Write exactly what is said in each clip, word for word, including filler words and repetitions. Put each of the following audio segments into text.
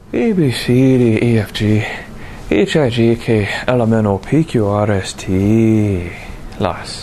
A, B, C, D, E, F, G, H, I, J, K, L, M, N, O, P, Q, R, S, T. Las.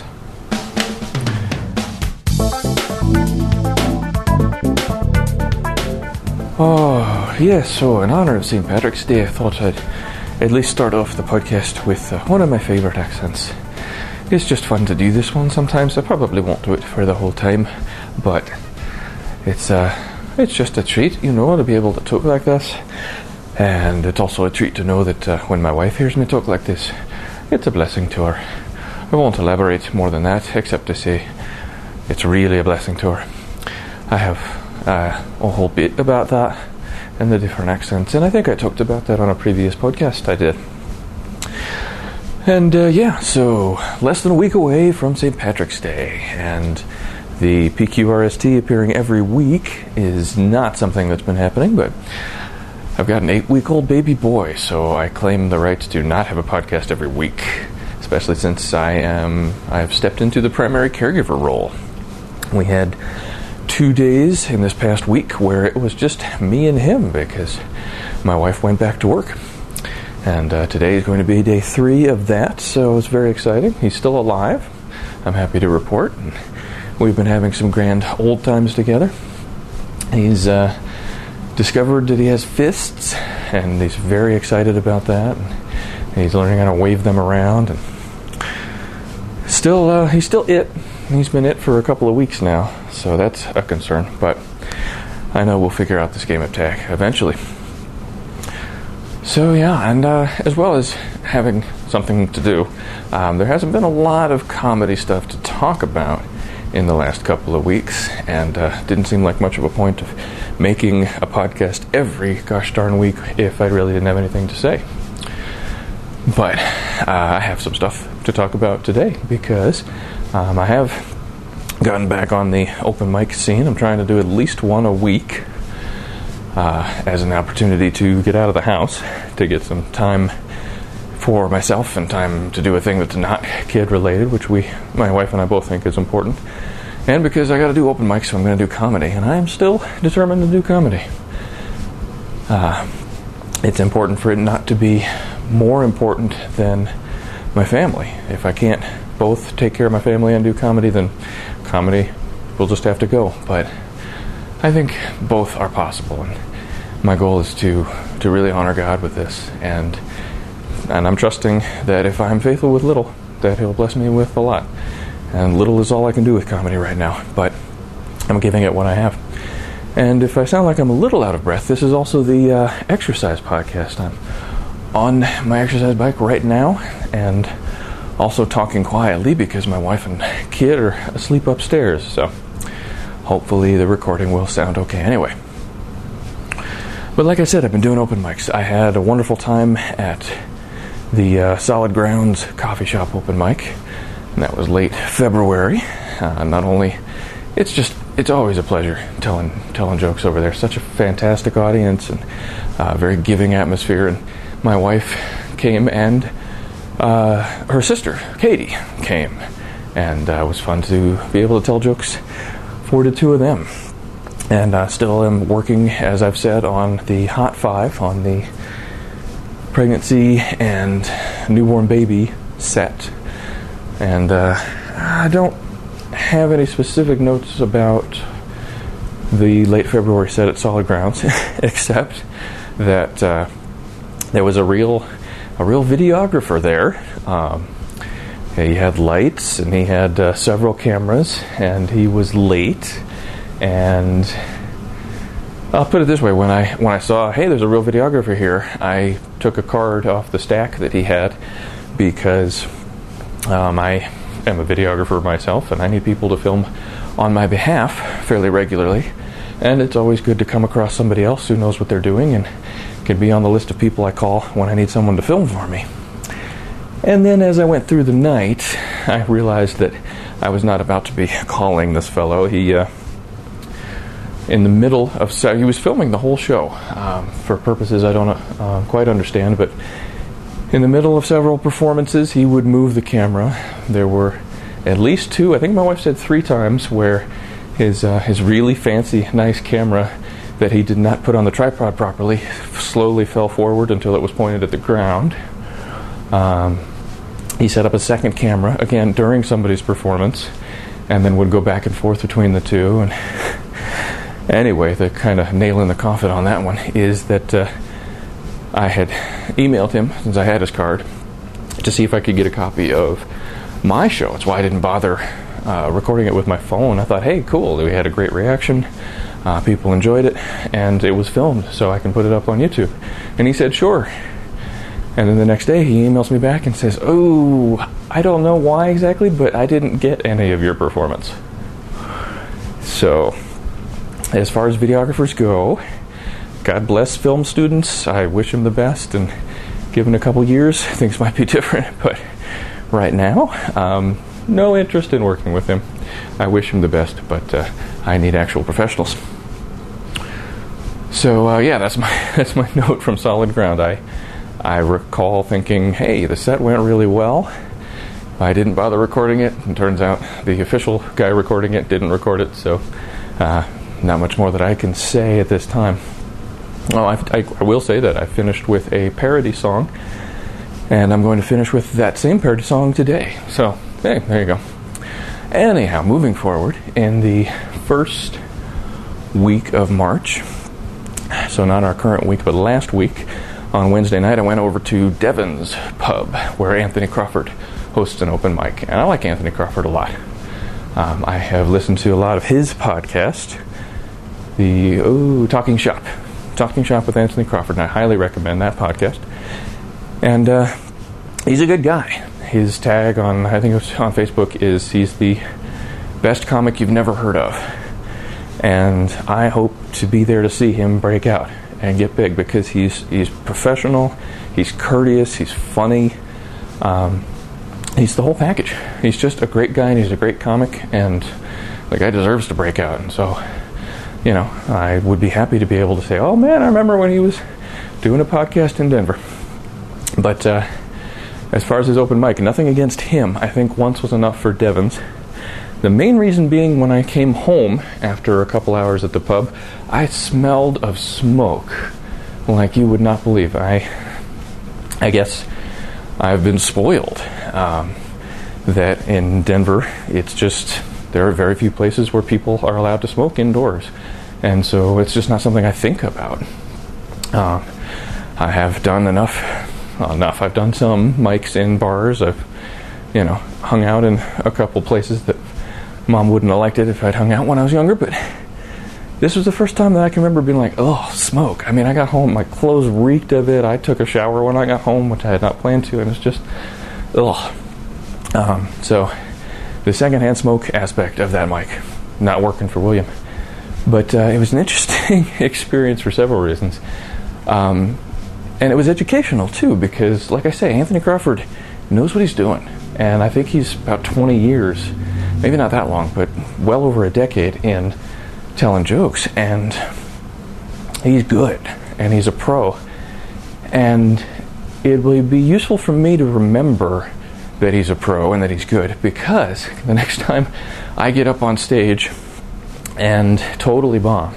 Oh, yes, so in honor of Saint Patrick's Day, I thought I'd at least start off the podcast with uh, one of my favourite accents. It's just fun to do this one sometimes. I probably won't do it for the whole time, but it's uh, it's just a treat, you know, to be able to talk like this. And it's also a treat to know that uh, when my wife hears me talk like this, it's a blessing to her. I won't elaborate more than that, except to say it's really a blessing to her. I have uh, a whole bit about that and the different accents, and I think I talked about that on a previous podcast I did. And uh, yeah, so less than a week away from Saint Patrick's Day, and the P Q R S T appearing every week is not something that's been happening, but I've got an eight-week-old baby boy, so I claim the right to not have a podcast every week, especially since I am I have stepped into the primary caregiver role. We had two days in this past week where it was just me and him because my wife went back to work. And uh, today is going to be day three of that, so it's very exciting. He's still alive, I'm happy to report. And we've been having some grand old times together. He's uh, discovered that he has fists, and he's very excited about that. And he's learning how to wave them around. And still, uh, he's still it. He's been it for a couple of weeks now, so that's a concern. But I know we'll figure out this game of tag eventually. So yeah, and uh, as well as having something to do, um, there hasn't been a lot of comedy stuff to talk about in the last couple of weeks, and uh, didn't seem like much of a point of making a podcast every gosh darn week if I really didn't have anything to say. But uh, I have some stuff to talk about today because um, I have gotten back on the open mic scene. I'm trying to do at least one a week uh, as an opportunity to get out of the house, to get some time for myself and time to do a thing that's not kid related, which we, my wife and I both think is important. And because I got to do open mics, so I'm going to do comedy, and I am still determined to do comedy. Uh, it's important for it not to be more important than my family. If I can't both take care of my family and do comedy, then comedy will just have to go. But I think both are possible, and my goal is to to really honor God with this, and and I'm trusting that if I'm faithful with little, that He'll bless me with a lot. And little is all I can do with comedy right now, but I'm giving it what I have. And if I sound like I'm a little out of breath, this is also the uh, exercise podcast. I'm on my exercise bike right now, and also talking quietly because my wife and kid are asleep upstairs, so hopefully the recording will sound okay anyway. But like I said, I've been doing open mics. I had a wonderful time at the uh, Solid Grounds coffee shop open mic, and that was late February. Uh, not only, it's just, it's always a pleasure telling telling jokes over there. Such a fantastic audience and uh, very giving atmosphere. And my wife came, and uh, her sister, Katie, came. And uh, it was fun to be able to tell jokes for the two of them. And I still am working, as I've said, on the Hot Five, on the pregnancy and newborn baby set. And uh, I don't have any specific notes about the late February set at Solid Grounds, except that uh, there was a real, a real videographer there. Um, he had lights, and he had uh, several cameras, and he was late. And I'll put it this way: when I when I saw, hey, there's a real videographer here, I took a card off the stack that he had because um, I am a videographer myself, and I need people to film on my behalf fairly regularly. And it's always good to come across somebody else who knows what they're doing and can be on the list of people I call when I need someone to film for me. And then as I went through the night, I realized that I was not about to be calling this fellow. He, uh, in the middle of, so he was filming the whole show um, for purposes I don't uh, quite understand, but in the middle of several performances, he would move the camera. There were at least two, I think my wife said three times, where his uh, his really fancy, nice camera that he did not put on the tripod properly slowly fell forward until it was pointed at the ground. Um, he set up a second camera, again, during somebody's performance, and then would go back and forth between the two. And anyway, the kind of nail in the coffin on that one is that uh, I had emailed him, since I had his card, to see if I could get a copy of my show. That's why I didn't bother uh, recording it with my phone. I thought, hey, cool, we had a great reaction. Uh, people enjoyed it, and it was filmed, so I can put it up on YouTube. And he said, sure. And then the next day, he emails me back and says, oh, I don't know why exactly, but I didn't get any of your performance. So, as far as videographers go, God bless film students. I wish them the best, and given a couple years, things might be different, but right now, um, no interest in working with him. I wish him the best, but uh, I need actual professionals. So uh, yeah, that's my that's my note from Solid Ground. I I recall thinking, hey, the set went really well. I didn't bother recording it, and turns out the official guy recording it didn't record it. So uh, not much more that I can say at this time. Oh, I, I, I will say that I finished with a parody song, and I'm going to finish with that same parody song today. So hey, there you go. Anyhow, moving forward, in the first week of March, so not our current week, but last week, on Wednesday night, I went over to Devon's Pub, where Anthony Crawford hosts an open mic. And I like Anthony Crawford a lot. Um, I have listened to a lot of his podcast, the oh, Talking Shop. Talking Shop with Anthony Crawford, and I highly recommend that podcast. And uh, he's a good guy. His tag on, I think it was on Facebook, is he's the best comic you've never heard of. And I hope to be there to see him break out and get big, because he's he's professional, he's courteous, he's funny, um, he's the whole package. He's just a great guy, and he's a great comic, and the guy deserves to break out. And so, you know, I would be happy to be able to say, oh man, I remember when he was doing a podcast in Denver. But uh, as far as his open mic, nothing against him. I think once was enough for Devon's. The main reason being, when I came home after a couple hours at the pub, I smelled of smoke like you would not believe. I I guess I've been spoiled um, that in Denver, it's just, there are very few places where people are allowed to smoke indoors. And so it's just not something I think about. Uh, I have done enough, well, enough, I've done some mics in bars. I've, you know, hung out in a couple places that Mom wouldn't have liked it if I'd hung out when I was younger, but this was the first time that I can remember being like, oh, smoke. I mean, I got home, my clothes reeked of it. I took a shower when I got home, which I had not planned to, and it's just, ugh. Um, so, the secondhand smoke aspect of that mic, not working for William. But uh, it was an interesting experience for several reasons. Um, and it was educational, too, because, like I say, Anthony Crawford knows what he's doing. And I think he's about twenty years, maybe not that long, but well over a decade in telling jokes. And he's good, and he's a pro. And it will be useful for me to remember that he's a pro and that he's good, because the next time I get up on stage and totally bomb,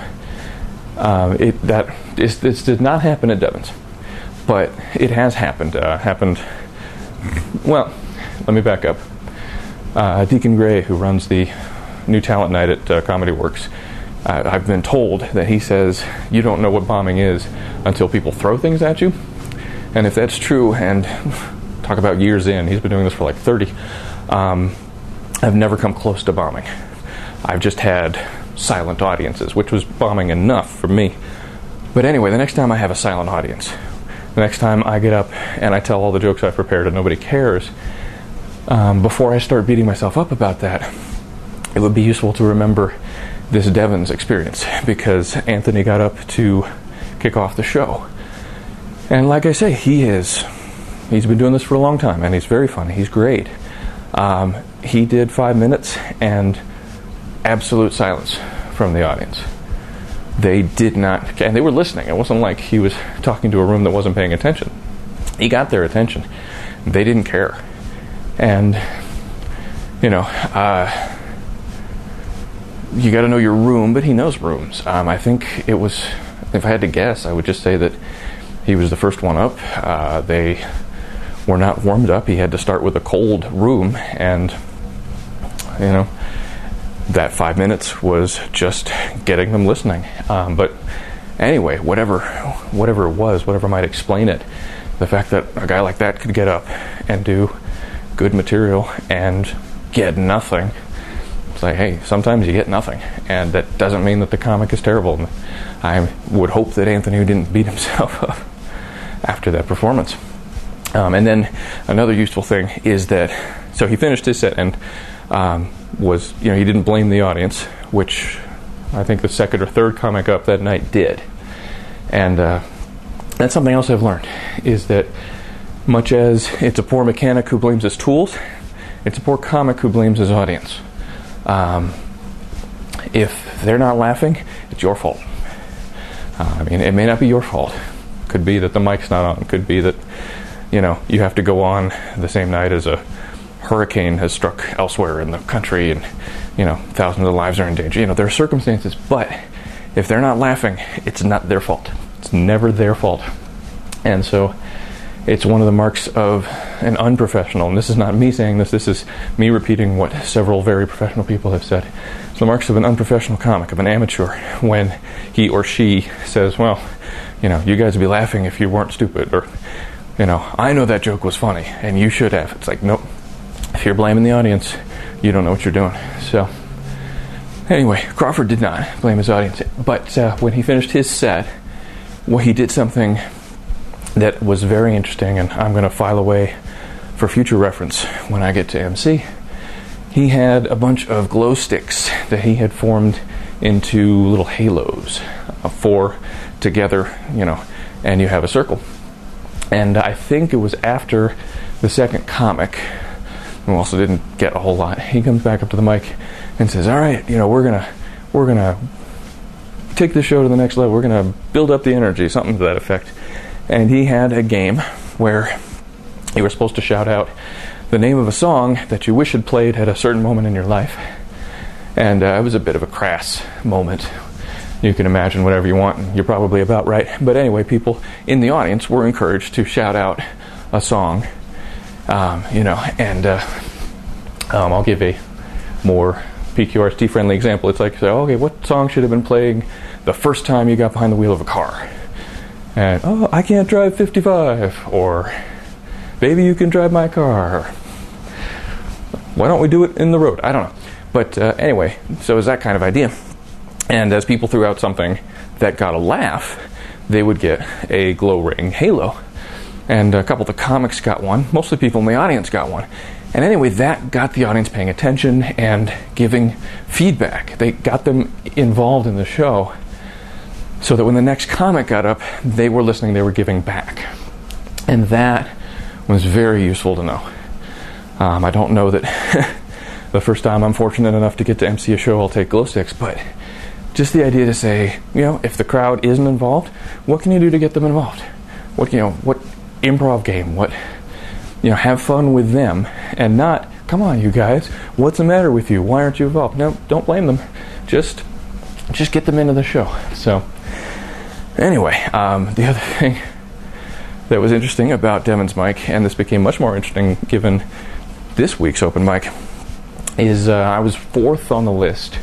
uh, it that is, this did not happen at Devon's, but it has happened. Uh, happened. Well, let me back up. Uh, Deacon Gray, who runs the New Talent Night at uh, Comedy Works, uh, I've been told that he says you don't know what bombing is until people throw things at you. And if that's true, and talk about years in, he's been doing this for like thirty, um, I've never come close to bombing. I've just had silent audiences, which was bombing enough for me. But anyway, the next time I have a silent audience, the next time I get up and I tell all the jokes I've prepared and nobody cares, um, before I start beating myself up about that, it would be useful to remember this Devon's experience, because Anthony got up to kick off the show. And like I say, he is, he's been doing this for a long time, and he's very funny, he's great. Um, he did five minutes, and absolute silence from the audience. They did not, and they were listening. It wasn't like he was talking to a room that wasn't paying attention. He got their attention. They didn't care. And, you know, uh, you got to know your room, but he knows rooms. Um, I think it was, if I had to guess, I would just say that He was the first one up. Uh, they were not warmed up. He had to start with a cold room, and you know, that five minutes was just getting them listening. Um, but anyway, whatever, whatever it was, whatever might explain it, the fact that a guy like that could get up and do good material and get nothing. It's like, hey, sometimes you get nothing, and that doesn't mean that the comic is terrible. And I would hope that Anthony didn't beat himself up after that performance. Um, and then another useful thing is that, so he finished his set and um, was, you know, he didn't blame the audience, which I think the second or third comic up that night did. And uh, that's something else I've learned, is that much as it's a poor mechanic who blames his tools, it's a poor comic who blames his audience. Um, if they're not laughing, it's your fault. Uh, I mean, it may not be your fault. Could be that the mic's not on. Could be that, you know, you have to go on the same night as a hurricane has struck elsewhere in the country, and you know, thousands of lives are in danger. You know, there are circumstances, but if they're not laughing, it's not their fault. It's never their fault. And so it's one of the marks of an unprofessional, and this is not me saying this, this is me repeating what several very professional people have said. It's the marks of an unprofessional comic, of an amateur, when he or she says, well, you know, you guys would be laughing if you weren't stupid, or, you know, I know that joke was funny, and you should have. It's like, nope. If you're blaming the audience, you don't know what you're doing. So, anyway, Crawford did not blame his audience, but uh, when he finished his set, well, he did something that was very interesting, and I'm going to file away for future reference when I get to M C. He had a bunch of glow sticks that he had formed into little halos, uh, four together, you know, and you have a circle. And I think it was after the second comic, who also didn't get a whole lot, he comes back up to the mic and says, all right, you know, we're gonna we're gonna take this show to the next level. We're gonna build up the energy, something to that effect. And he had a game where you were supposed to shout out the name of a song that you wish had played at a certain moment in your life. And uh, it was a bit of a crass moment. You can imagine whatever you want, and you're probably about right. But anyway, people in the audience were encouraged to shout out a song, um, you know, and uh, um, I'll give a more P Q R S T-friendly example. It's like, so, okay, what song should have been playing the first time you got behind the wheel of a car? And, oh, I can't drive fifty-five, or baby, you can drive my car. Why don't we do it in the road? I don't know. But uh, anyway, so it was that kind of idea. And as people threw out something that got a laugh, they would get a glow ring halo. And a couple of the comics got one. Mostly people in the audience got one. And anyway, that got the audience paying attention and giving feedback. They got them involved in the show, so that when the next comic got up, they were listening, they were giving back. And that was very useful to know. Um, I don't know that the first time I'm fortunate enough to get to M C a show, I'll take glow sticks, but just the idea to say, you know, if the crowd isn't involved, what can you do to get them involved? What, you know, what improv game, what, you know, have fun with them, and not, come on, you guys, what's the matter with you? Why aren't you involved? No, don't blame them. Just, just get them into the show. So, anyway, um, the other thing that was interesting about Devin's mic, and this became much more interesting given this week's open mic, is uh, I was fourth on the list.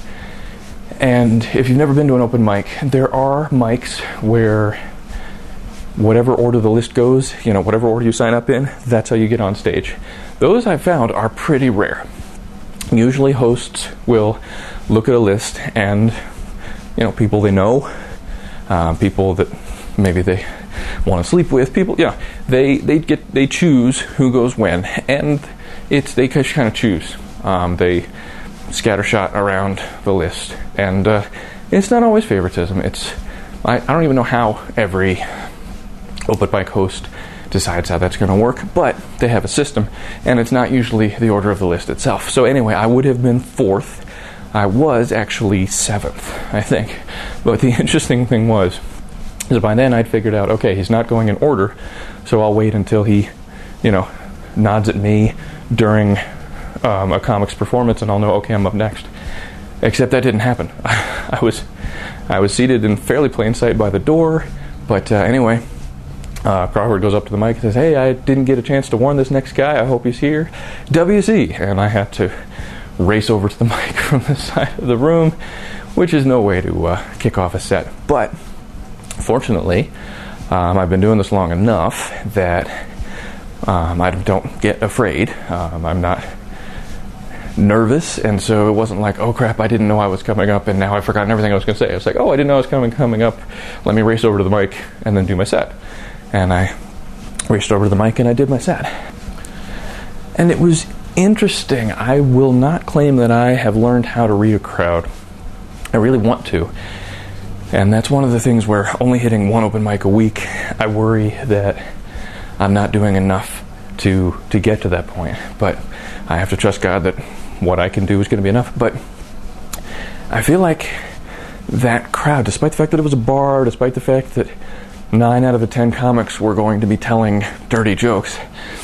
And if you've never been to an open mic, there are mics where whatever order the list goes, you know, whatever order you sign up in, that's how you get on stage. Those I've found are pretty rare. Usually hosts will look at a list and, you know, people they know, uh, people that maybe they want to sleep with, people, you know, they, they get, they choose who goes when, and it's, they kind of choose. Um, they scattershot around the list, and uh, it's not always favoritism. It's I, I don't even know how every open mic host decides how that's going to work, but they have a system, and it's not usually the order of the list itself. So anyway, I would have been fourth. I was actually seventh, I think. But the interesting thing was, is by then I'd figured out, okay, he's not going in order, so I'll wait until he, you know, nods at me during Um, a comic's performance, and I'll know, okay, I'm up next. Except that didn't happen. I was I was seated in fairly plain sight by the door, but uh, anyway, Uh, Crawford goes up to the mic and says, "Hey, I didn't get a chance to warn this next guy. I hope he's here. W C." And I had to race over to the mic from the side of the room, which is no way to uh, kick off a set. But fortunately, um, I've been doing this long enough that um, I don't get afraid. Um, I'm not nervous, and so it wasn't like, oh crap, I didn't know I was coming up and now I've forgotten everything I was going to say. I was like, oh, I didn't know I was coming coming up. Let me race over to the mic and then do my set. And I raced over to the mic and I did my set. And it was interesting. I will not claim that I have learned how to read a crowd. I really want to. And that's one of the things where only hitting one open mic a week, I worry that I'm not doing enough to to get to that point. But I have to trust God that what I can do is going to be enough. But I feel like that crowd, despite the fact that it was a bar, despite the fact that nine out of the ten comics were going to be telling dirty jokes,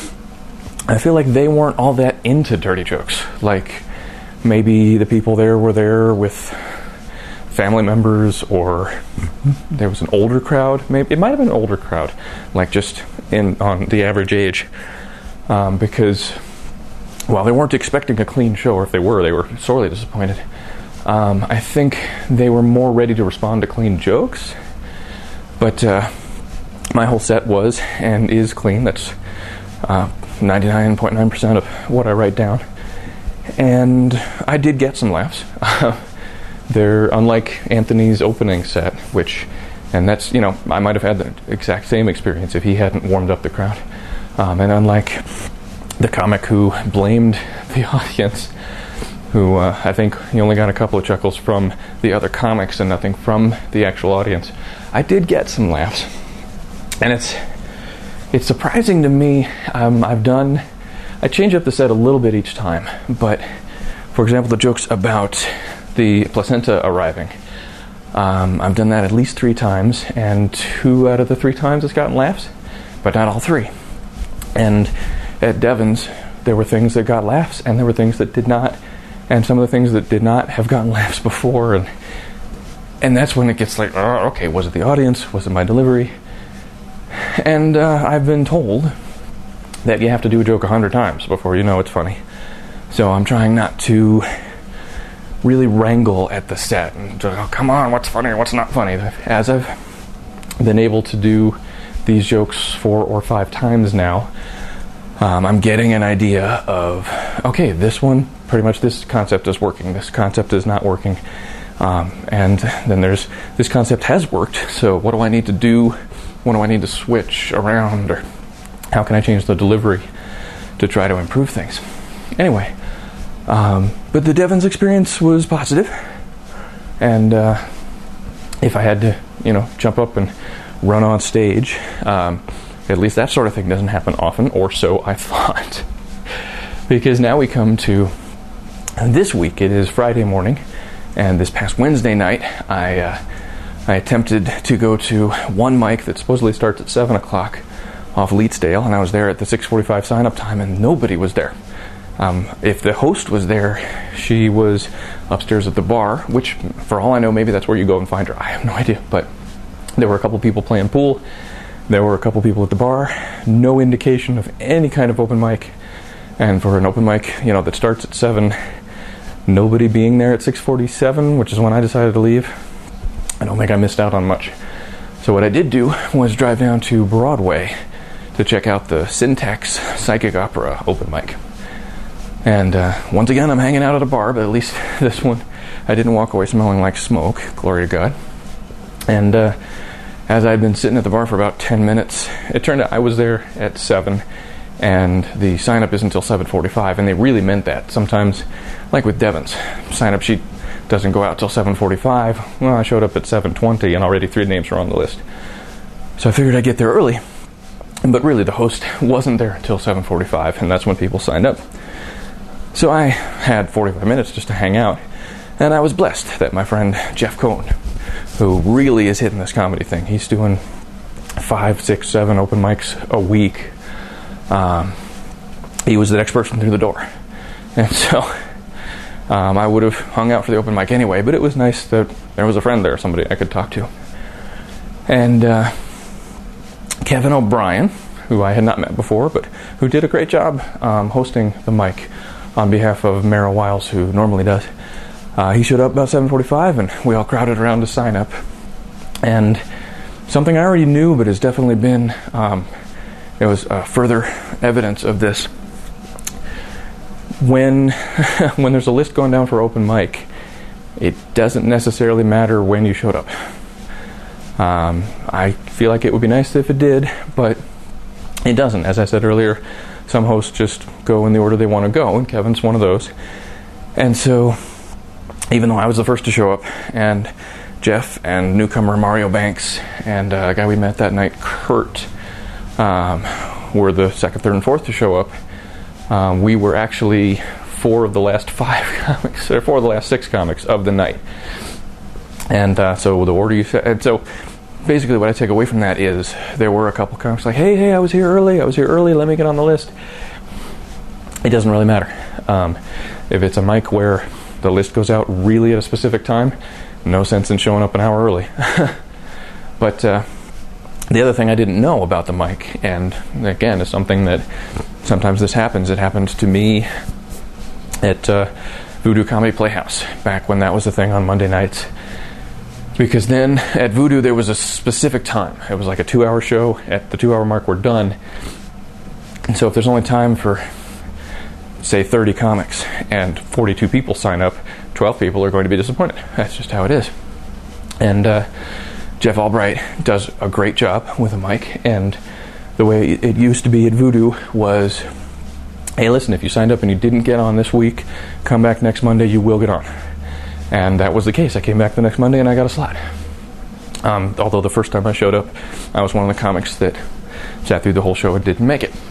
I feel like they weren't all that into dirty jokes. Like, maybe the people there were there with family members, or there was an older crowd. Maybe it might have been an older crowd, like just in on the average age, um, because, well, they weren't expecting a clean show, or if they were, they were sorely disappointed. Um, I think they were more ready to respond to clean jokes, but uh, my whole set was and is clean. That's uh, ninety-nine point nine percent of what I write down. And I did get some laughs. They're unlike Anthony's opening set, which, and that's, you know, I might have had the exact same experience if he hadn't warmed up the crowd. Um, and unlike the comic who blamed the audience, who uh, I think he only got a couple of chuckles from the other comics and nothing from the actual audience, I did get some laughs. And it's it's surprising to me. Um, I've done, I change up the set a little bit each time, but for example, the jokes about the placenta arriving, um, I've done that at least three times, and two out of the three times it's gotten laughs, but not all three. And at Devon's, there were things that got laughs, and there were things that did not, and some of the things that did not have gotten laughs before, and and that's when it gets like, oh, okay, was it the audience? Was it my delivery? And uh, I've been told that you have to do a joke a hundred times before you know it's funny. So I'm trying not to really wrangle at the set and just, oh, come on, what's funny, what's not funny. As I've been able to do these jokes four or five times now, um, I'm getting an idea of, okay, this one, pretty much this concept is working, this concept is not working, um, and then there's, this concept has worked, so what do I need to do, what do I need to switch around, or how can I change the delivery to try to improve things? Anyway, Um, but the Devon's experience was positive, and uh, if I had to, you know, jump up and run on stage, um, at least that sort of thing doesn't happen often, or so I thought. Because now we come to this week. It is Friday morning, and this past Wednesday night, I uh, I attempted to go to one mic that supposedly starts at seven o'clock off Leetsdale, and I was there at the six forty-five sign-up time, and nobody was there. Um, if the host was there, she was upstairs at the bar, which, for all I know, maybe that's where you go and find her. I have no idea. But there were a couple people playing pool. There were a couple people at the bar. No indication of any kind of open mic. And for an open mic, you know, that starts at seven, nobody being there at six forty-seven, which is when I decided to leave, I don't think I missed out on much. So what I did do was drive down to Broadway to check out the Syntax Psychic Opera open mic. And uh, once again, I'm hanging out at a bar, but at least this one, I didn't walk away smelling like smoke, glory to God. And uh, as I'd been sitting at the bar for about ten minutes, it turned out I was there at seven, and the sign-up isn't until seven forty-five, and they really meant that. Sometimes, like with Devon's, sign-up sheet doesn't go out till seven forty-five. Well, I showed up at seven twenty, and already three names were on the list. So I figured I'd get there early, but really the host wasn't there until seven forty-five, and that's when people signed up. So I had forty-five minutes just to hang out, and I was blessed that my friend Jeff Cohn, who really is hitting this comedy thing, he's doing five, six, seven open mics a week. Um, he was the next person through the door, and so um, I would have hung out for the open mic anyway. But it was nice that there was a friend there, somebody I could talk to, and uh, Kevin O'Brien, who I had not met before, but who did a great job um, hosting the mic on behalf of Merrill Wiles, who normally does. Uh, he showed up about seven forty-five, and we all crowded around to sign up. And something I already knew, but has definitely been, um, it was uh, further evidence of this. When when there's a list going down for open mic, it doesn't necessarily matter when you showed up. Um, I feel like it would be nice if it did, but it doesn't. As I said earlier, some hosts just go in the order they want to go, and Kevin's one of those. And so, even though I was the first to show up, and Jeff and newcomer Mario Banks and uh, a guy we met that night, Kurt, um, were the second, third, and fourth to show up, um, we were actually four of the last five comics, or four of the last six comics of the night. And uh, so the order you said, and so basically what I take away from that is there were a couple comics like, hey, hey, I was here early, I was here early, let me get on the list. It doesn't really matter. Um, if it's a mic where the list goes out really at a specific time, no sense in showing up an hour early. But uh, the other thing I didn't know about the mic, and again, is something that sometimes this happens. It happened to me at uh, Voodoo Comedy Playhouse, back when that was a thing on Monday nights. Because then at Voodoo there was a specific time. It was like a two-hour show. At the two-hour mark we're done. And so if there's only time for, say, thirty comics and forty-two people sign up, twelve people are going to be disappointed. That's just how it is. And uh, Jeff Albright does a great job with a mic. And the way it used to be at Voodoo was, hey, listen, if you signed up and you didn't get on this week, come back next Monday, you will get on. And that was the case. I came back the next Monday and I got a slot. Um, although the first time I showed up, I was one of the comics that sat through the whole show and didn't make it.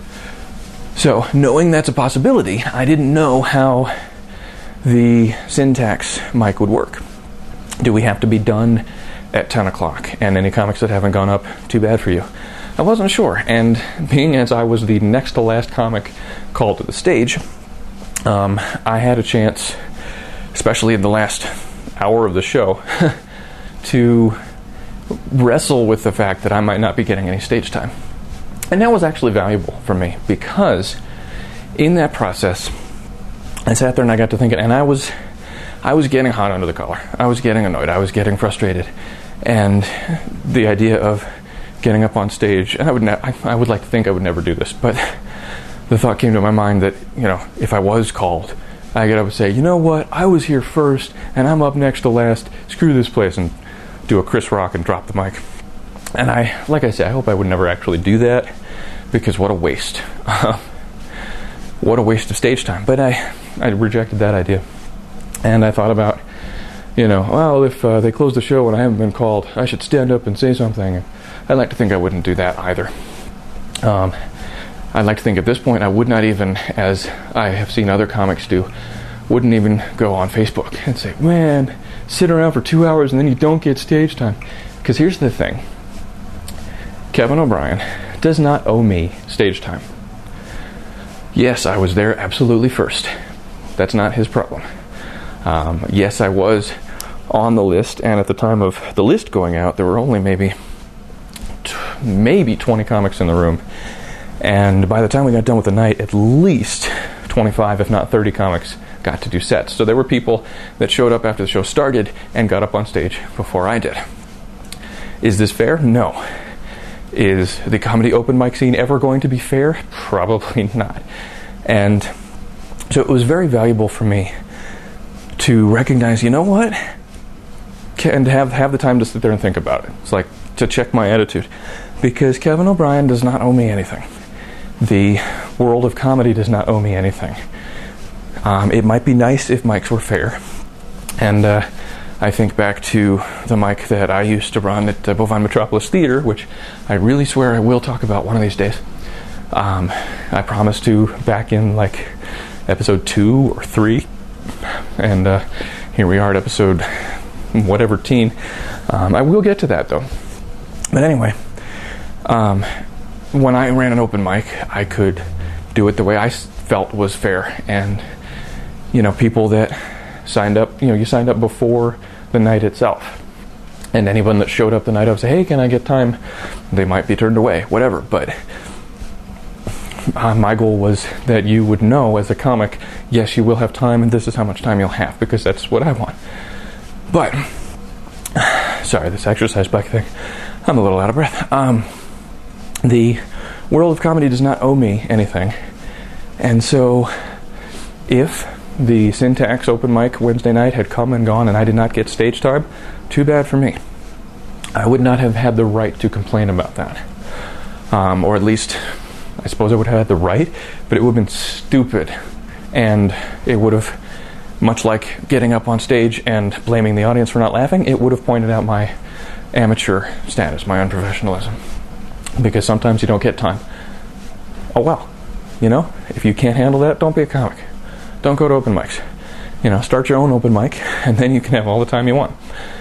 So, knowing that's a possibility, I didn't know how the syntax mic would work. Do we have to be done at ten o'clock? And any comics that haven't gone up, too bad for you. I wasn't sure. And being as I was the next to last comic called to the stage, um, I had a chance, especially in the last hour of the show, to wrestle with the fact that I might not be getting any stage time. And that was actually valuable for me, because in that process, I sat there and I got to thinking, and I was I was getting hot under the collar. I was getting annoyed. I was getting frustrated. And the idea of getting up on stage, and I would ne- I, I would like to think I would never do this, but the thought came to my mind that, you know, if I was called, I get up and say, you know what, I was here first, and I'm up next to last, screw this place, and do a Chris Rock and drop the mic. And I, like I said, I hope I would never actually do that, because what a waste. What a waste of stage time. But I, I rejected that idea. And I thought about, you know, well, if uh, they close the show and I haven't been called, I should stand up and say something. I'd like to think I wouldn't do that either. Um, I'd like to think at this point I would not even, as I have seen other comics do, wouldn't even go on Facebook and say, man, sit around for two hours and then you don't get stage time. Because here's the thing. Kevin O'Brien does not owe me stage time. Yes, I was there absolutely first. That's not his problem. Um, yes, I was on the list, and at the time of the list going out, there were only maybe t- maybe twenty comics in the room. And by the time we got done with the night, at least twenty-five, if not thirty comics got to do sets. So there were people that showed up after the show started and got up on stage before I did. Is this fair? No. Is the comedy open mic scene ever going to be fair? Probably not. And so it was very valuable for me to recognize, you know what? And have, have the time to sit there and think about it. It's like to check my attitude. Because Kevin O'Brien does not owe me anything. The world of comedy does not owe me anything. Um, it might be nice if mics were fair. And uh, I think back to the mic that I used to run at uh, Bovine Metropolis Theater, which I really swear I will talk about one of these days. Um, I promised to back in like episode two or three. And uh, here we are at episode whatever teen. Um, I will get to that though. But anyway, um, when I ran an open mic, I could do it the way I felt was fair. And, you know, people that signed up, you know, you signed up before the night itself. And anyone that showed up the night of say, hey, can I get time? They might be turned away, whatever. But uh, my goal was that you would know as a comic, yes, you will have time, and this is how much time you'll have, because that's what I want. But, sorry, this exercise bike thing, I'm a little out of breath. Um, the world of comedy does not owe me anything. And so, if the Syntax open mic Wednesday night had come and gone and I did not get stage time, too bad for me. I would not have had the right to complain about that. Um, or at least, I suppose I would have had the right, but it would have been stupid. And it would have, much like getting up on stage and blaming the audience for not laughing, it would have pointed out my amateur status, my unprofessionalism. Because sometimes you don't get time. Oh well. You know, if you can't handle that, don't be a comic. Don't go to open mics. You know, start your own open mic, and then you can have all the time you want.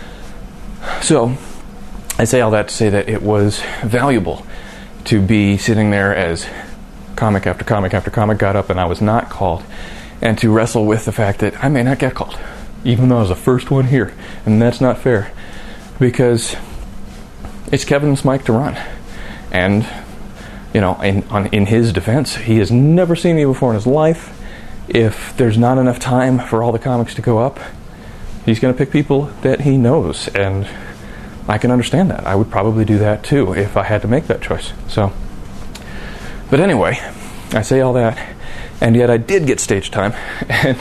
So, I say all that to say that it was valuable to be sitting there as comic after comic after comic got up and I was not called, and to wrestle with the fact that I may not get called, even though I was the first one here, and that's not fair, because it's Kevin's mic to run. And, you know, in, on, in his defense, he has never seen me before in his life. If there's not enough time for all the comics to go up, he's going to pick people that he knows, and I can understand that. I would probably do that too if I had to make that choice. So, but anyway, I say all that, and yet I did get stage time, and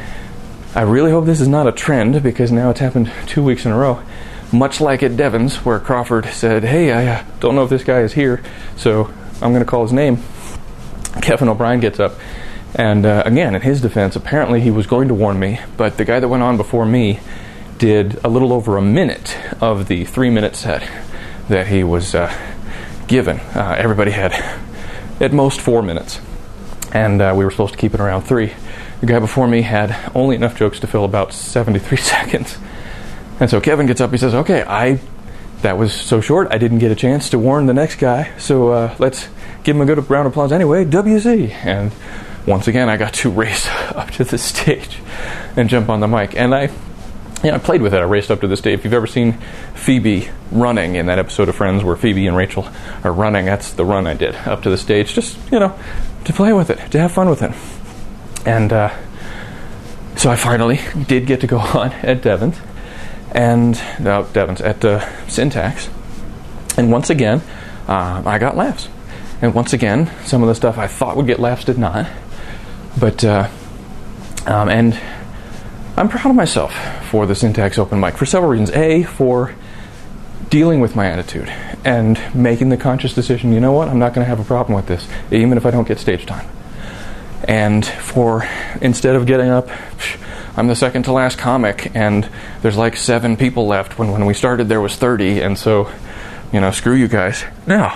I really hope this is not a trend, because now it's happened two weeks in a row, much like at Devon's, where Crawford said, hey, I uh, don't know if this guy is here, so I'm going to call his name. Kevin O'Brien gets up, and uh, again, in his defense, apparently he was going to warn me, but the guy that went on before me did a little over a minute of the three-minute set that he was uh, given. Uh, everybody had at most four minutes, and uh, we were supposed to keep it around three. The guy before me had only enough jokes to fill about seventy-three seconds. And so Kevin gets up, he says, okay, I that was so short, I didn't get a chance to warn the next guy, so uh, let's give him a good round of applause anyway, W Z. And once again, I got to race up to the stage and jump on the mic. And I, yeah, I played with it. I raced up to the stage. If you've ever seen Phoebe running in that episode of Friends where Phoebe and Rachel are running, that's the run I did up to the stage, just, you know, to play with it, to have fun with it. And uh, so I finally did get to go on at Devon's, and no, Devon's at uh, Syntax. And once again, uh, I got laughs. And once again, some of the stuff I thought would get laughs did not. But, uh, um, and I'm proud of myself for the Syntax open mic for several reasons. A, for dealing with my attitude and making the conscious decision, you know what, I'm not going to have a problem with this, even if I don't get stage time. And for, instead of getting up, I'm the second to last comic, and there's like seven people left, when when we started there was thirty, and so, you know, screw you guys. No.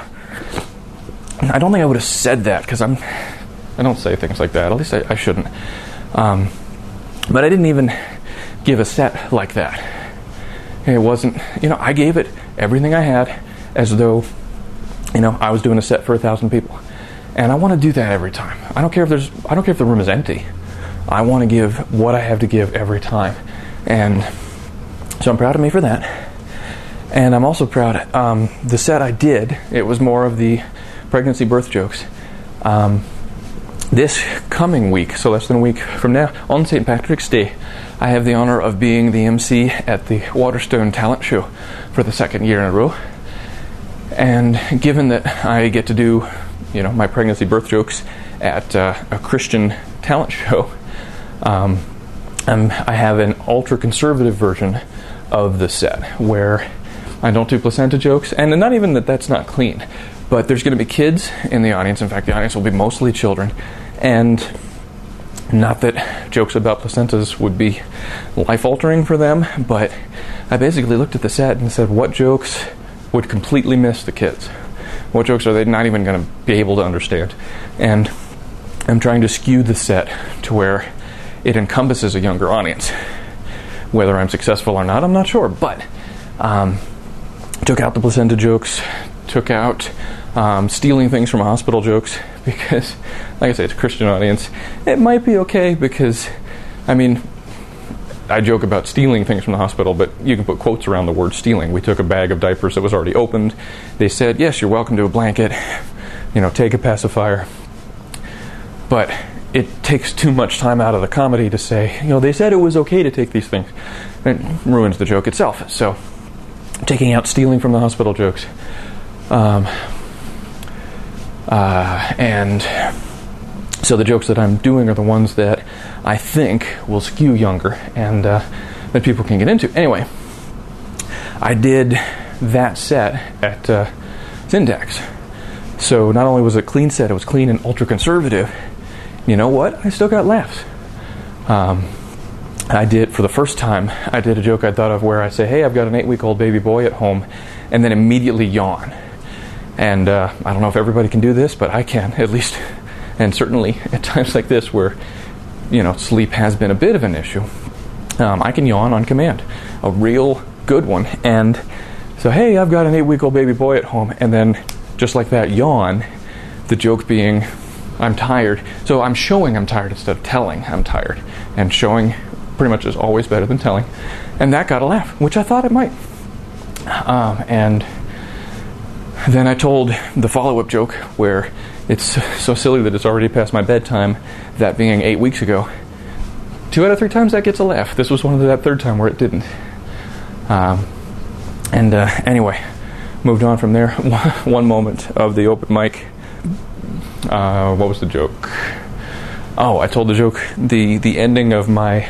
I don't think I would have said that, because I'm, I don't say things like that, at least I, I shouldn't. Um, but I didn't even give a set like that. It wasn't, you know, I gave it everything I had, as though, you know, I was doing a set for a thousand people. And I want to do that every time. I don't care if there's, I don't care if the room is empty. I want to give what I have to give every time. And so I'm proud of me for that. And I'm also proud, um, the set I did, it was more of the pregnancy birth jokes. Um, this coming week, so less than a week from now, on Saint Patrick's Day, I have the honor of being the M C at the Waterstone Talent Show for the second year in a row. And given that I get to do, you know, my pregnancy birth jokes at uh, a Christian talent show, um, I'm, I have an ultra-conservative version of the set where I don't do placenta jokes, and not even that that's not clean, but there's going to be kids in the audience. In fact, the audience will be mostly children, and not that jokes about placentas would be life-altering for them, but I basically looked at the set and said, what jokes would completely miss the kids? What jokes are they not even going to be able to understand? And I'm trying to skew the set to where it encompasses a younger audience. Whether I'm successful or not, I'm not sure, but um, took out the placenta jokes, took out um, stealing things from a hospital jokes, because, like I say, it's a Christian audience. It might be okay because, I mean, I joke about stealing things from the hospital, but you can put quotes around the word stealing. We took a bag of diapers that was already opened. They said, yes, you're welcome to a blanket, you know, take a pacifier. But it takes too much time out of the comedy to say, you know, they said it was okay to take these things. It ruins the joke itself. So, taking out stealing from the hospital jokes. Um, uh, and so the jokes that I'm doing are the ones that I think will skew younger and uh, that people can get into. Anyway, I did that set at uh, Syntax. So not only was it a clean set, it was clean and ultra-conservative. You know what? I still got laughs. Um, I did, for the first time, I did a joke I thought of where I say, hey, I've got an eight-week-old baby boy at home, and then immediately yawn. And uh, I don't know if everybody can do this, but I can, at least. And certainly at times like this where, you know, sleep has been a bit of an issue, um, I can yawn on command. A real good one. And so, hey, I've got an eight-week-old baby boy at home, and then just like that, yawn, the joke being, I'm tired. So I'm showing I'm tired instead of telling I'm tired. And showing pretty much is always better than telling. And that got a laugh, which I thought it might. Um, and then I told the follow-up joke where it's so silly that it's already past my bedtime, that being eight weeks ago. Two out of three times that gets a laugh. This was one of the, that third time where it didn't. Um, and uh, anyway, moved on from there. One moment of the open mic. Uh, what was the joke? Oh, I told the joke, the, the ending of my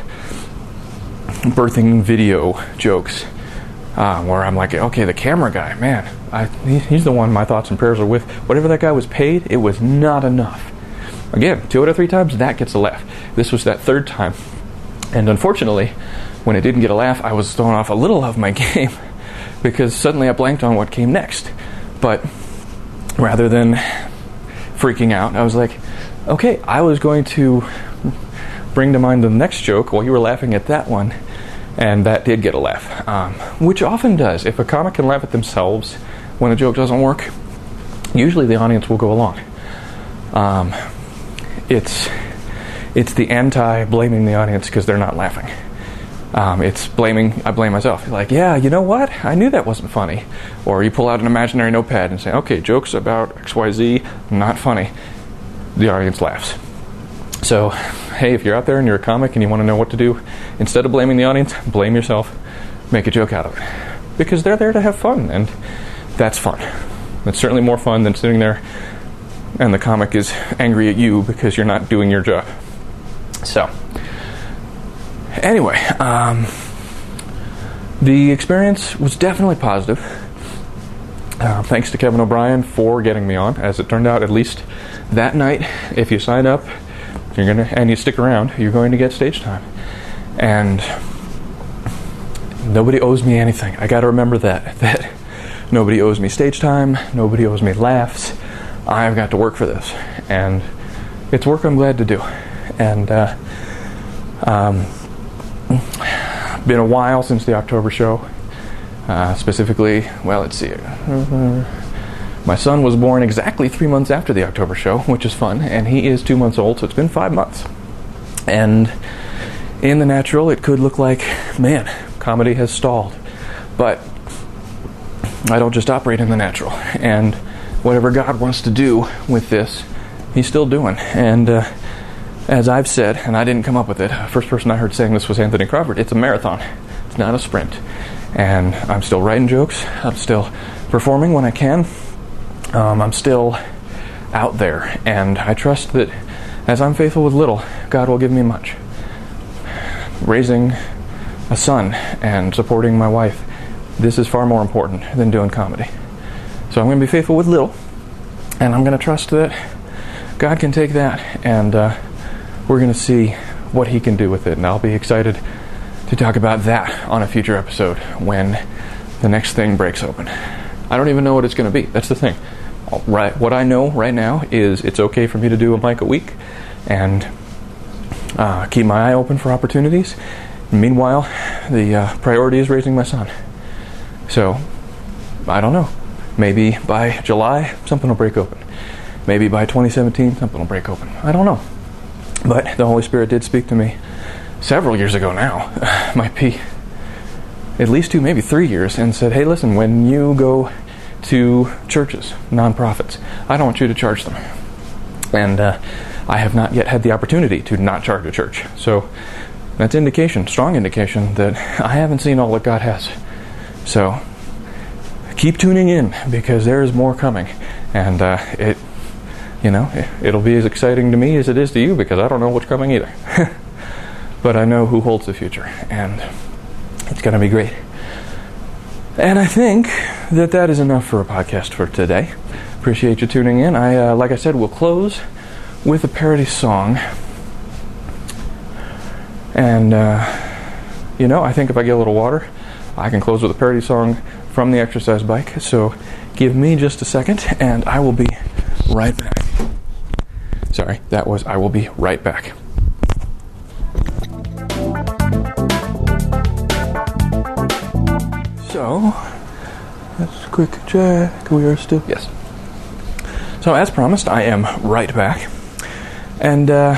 birthing video jokes, uh, where I'm like, okay, the camera guy, man, I, he, he's the one my thoughts and prayers are with. Whatever that guy was paid, it was not enough. Again, two out of three times, that gets a laugh. This was that third time. And unfortunately, when it didn't get a laugh, I was thrown off a little of my game because suddenly I blanked on what came next. But rather than freaking out, I was like, okay, I was going to bring to mind the next joke while you were laughing at that one, and that did get a laugh, um, which often does. If a comic can laugh at themselves when a joke doesn't work, usually the audience will go along. Um, it's it's the anti-blaming the audience because they're not laughing. Um, it's blaming, I blame myself. Like, yeah, you know what? I knew that wasn't funny. Or you pull out an imaginary notepad and say, okay, jokes about X Y Z, not funny. The audience laughs. So, hey, if you're out there and you're a comic and you want to know what to do, instead of blaming the audience, blame yourself, make a joke out of it. Because they're there to have fun, and that's fun. It's certainly more fun than sitting there and the comic is angry at you because you're not doing your job. So, anyway, um, the experience was definitely positive. Uh, thanks to Kevin O'Brien for getting me on. As it turned out, at least that night, if you sign up, you're gonna and you stick around, you're going to get stage time. And nobody owes me anything. I got to remember that that nobody owes me stage time. Nobody owes me laughs. I've got to work for this, and it's work I'm glad to do. And uh, um, been a while since the October show. Uh, specifically, well, let's see. Uh, my son was born exactly three months after the October show, which is fun, and he is two months old, so it's been five months. And in the natural, it could look like, man, comedy has stalled. But I don't just operate in the natural. And whatever God wants to do with this, He's still doing. And uh, as I've said, and I didn't come up with it, the first person I heard saying this was Anthony Crawford, it's a marathon. It's not a sprint. And I'm still writing jokes. I'm still performing when I can. Um, I'm still out there. And I trust that as I'm faithful with little, God will give me much. Raising a son and supporting my wife, this is far more important than doing comedy. So I'm going to be faithful with little, and I'm going to trust that God can take that, and uh, we're going to see what He can do with it. And I'll be excited to talk about that on a future episode when the next thing breaks open. I don't even know what it's going to be. That's the thing. Right, what I know right now is it's okay for me to do a mic a week and uh, keep my eye open for opportunities. Meanwhile, the uh, priority is raising my son. So, I don't know. Maybe by July, something will break open. Maybe by twenty seventeen, something will break open. I don't know. But the Holy Spirit did speak to me several years ago now, might be at least two, maybe three years, and said, hey, listen, when you go to churches, nonprofits, I don't want you to charge them. And uh, I have not yet had the opportunity to not charge a church. So that's indication, strong indication, that I haven't seen all that God has. So keep tuning in, because there is more coming. And uh, it, you know, it'll be as exciting to me as it is to you, because I don't know what's coming either. But I know who holds the future, and it's going to be great. And I think that that is enough for a podcast for today. Appreciate you tuning in. I, uh, like I said, we'll close with a parody song. And, uh, you know, I think if I get a little water, I can close with a parody song from the exercise bike. So give me just a second, and I will be right back. Sorry, that was I will be right back. So, let's quick check. We are still... Yes. So, as promised, I am right back. And uh,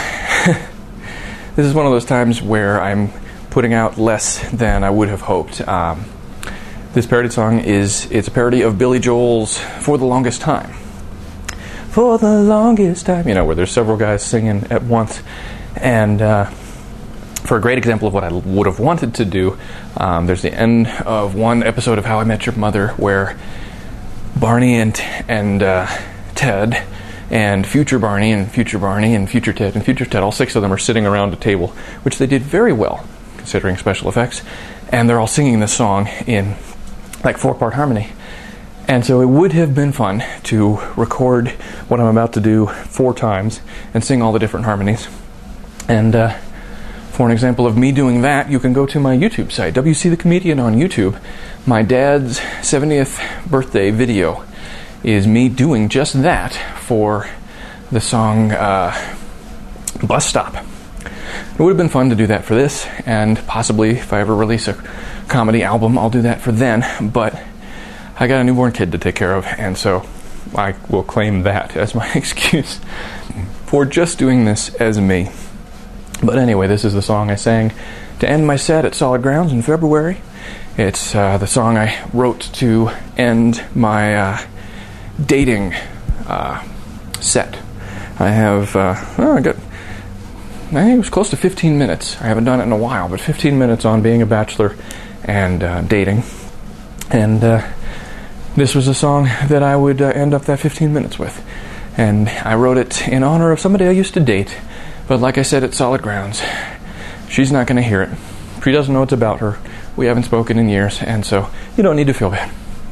this is one of those times where I'm putting out less than I would have hoped. Um, this parody song is, it's a parody of Billy Joel's For the Longest Time. For the longest time. You know, where there's several guys singing at once. And uh, for a great example of what I would have wanted to do, um, there's the end of one episode of How I Met Your Mother where Barney and, and uh, Ted and future Barney and future Barney and future Ted and future Ted, all six of them are sitting around a table, which they did very well, considering special effects, and they're all singing this song in like four-part harmony. And so it would have been fun to record what I'm about to do four times and sing all the different harmonies. And uh, for an example of me doing that, you can go to my YouTube site, W C the Comedian on YouTube. My dad's seventieth birthday video is me doing just that for the song uh, Bus Stop. It would have been fun to do that for this, and possibly if I ever release a comedy album, I'll do that for then, but I got a newborn kid to take care of, and so I will claim that as my excuse for just doing this as me. But anyway, this is the song I sang to end my set at Solid Grounds in February. It's uh, the song I wrote to end my uh, dating uh, set. I have, uh, oh, I got, I think it was close to fifteen minutes. I haven't done it in a while, but fifteen minutes on being a bachelor and uh, dating. And uh, this was a song that I would uh, end up that fifteen minutes with. And I wrote it in honor of somebody I used to date. But like I said, at Solid Grounds, she's not going to hear it. She doesn't know it's about her. We haven't spoken in years, and so you don't need to feel bad.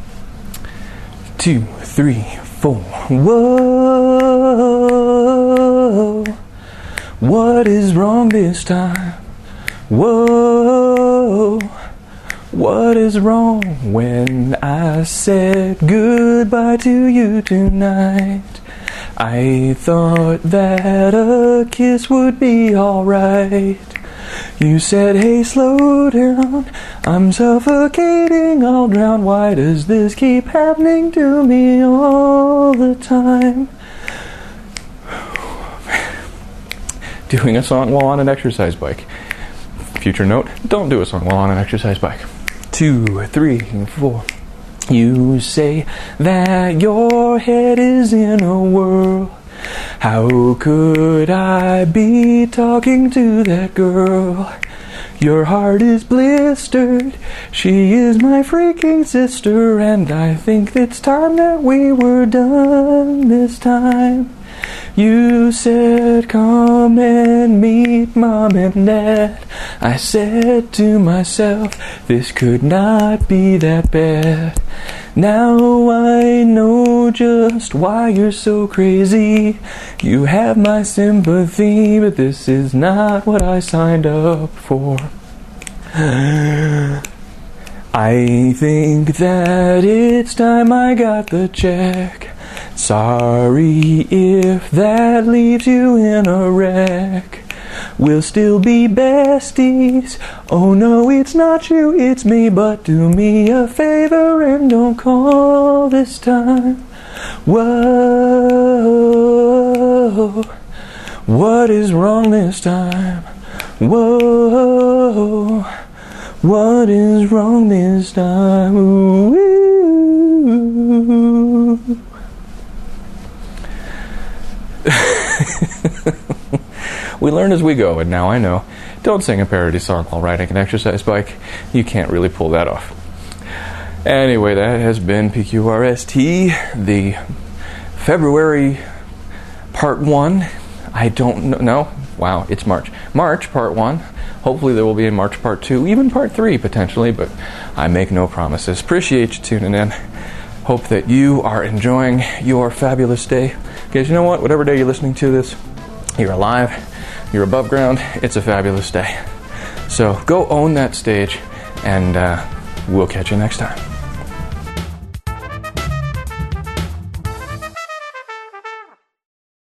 Two, three, four. Whoa, what is wrong this time? Whoa, what is wrong when I said goodbye to you tonight? I thought that a kiss would be alright. You said, hey, slow down, I'm suffocating, I'll drown. Why does this keep happening to me all the time? Doing a song while on an exercise bike. Future note, don't do a song while on an exercise bike. Two, three, four. You say that your head is in a whirl. How could I be talking to that girl? Your heart is blistered. She is my freaking sister, and I think it's time that we were done this time. You said, come and meet Mom and Dad. I said to myself, this could not be that bad. Now I know just why you're so crazy. You have my sympathy, but this is not what I signed up for. I think that it's time I got the check. Sorry if that leaves you in a wreck. We'll still be besties. Oh no, it's not you, it's me. But do me a favor and don't call this time. Whoa, what is wrong this time? Whoa, what is wrong this time? Ooh. We learn as we go, and now I know. Don't sing a parody song while riding an exercise bike. You can't really pull that off. Anyway, that has been P Q R S T, the February part one. I don't know. Wow, it's March. March part one. Hopefully there will be a March part two, even part three potentially, but I make no promises. Appreciate you tuning in. Hope that you are enjoying your fabulous day. Because you know what? Whatever day you're listening to this, you're alive, you're above ground, it's a fabulous day. So go own that stage, and uh, we'll catch you next time.